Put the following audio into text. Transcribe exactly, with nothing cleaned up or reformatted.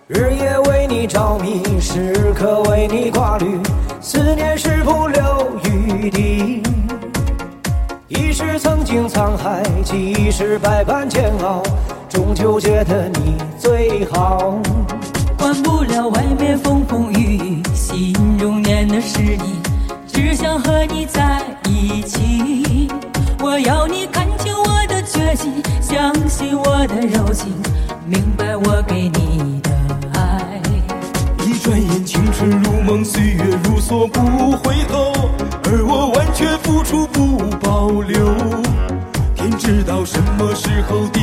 日夜为你着迷，时刻为你挂虑，思念是不留余地。一时曾经沧海，几时百般煎熬，终究觉得你最好。 管不了外面风风雨雨，心中念的是你，只想和你在一起。我要你看清我的决心，相信我的柔情，明白我给你的爱。 一转眼青春如梦，岁月如梭不回头，而我完全付出不保留。天知道什么时候地